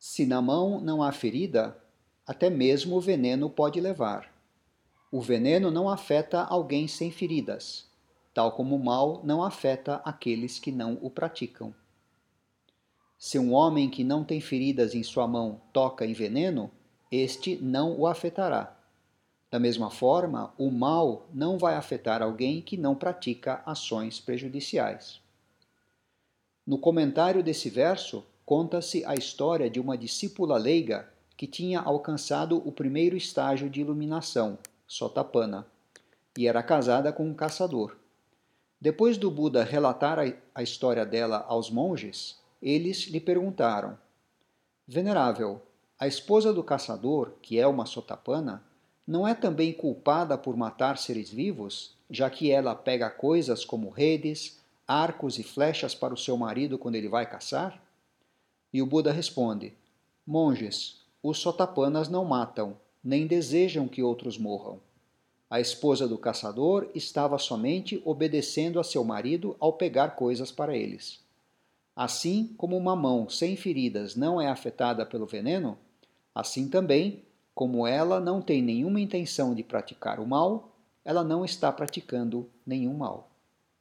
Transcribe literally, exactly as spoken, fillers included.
Se na mão não há ferida, até mesmo o veneno pode levar. O veneno não afeta alguém sem feridas, tal como o mal não afeta aqueles que não o praticam. Se um homem que não tem feridas em sua mão toca em veneno, este não o afetará. Da mesma forma, o mal não vai afetar alguém que não pratica ações prejudiciais. No comentário desse verso, conta-se a história de uma discípula leiga que tinha alcançado o primeiro estágio de iluminação, Sotapanna, e era casada com um caçador. Depois do Buda relatar a história dela aos monges, eles lhe perguntaram: Venerável, a esposa do caçador, que é uma Sotapanna, não é também culpada por matar seres vivos, já que ela pega coisas como redes, arcos e flechas para o seu marido quando ele vai caçar? E o Buda responde: Monges, os Sotapannas não matam, nem desejam que outros morram. A esposa do caçador estava somente obedecendo a seu marido ao pegar coisas para eles. Assim como uma mão sem feridas não é afetada pelo veneno, assim também, como ela não tem nenhuma intenção de praticar o mal, ela não está praticando nenhum mal.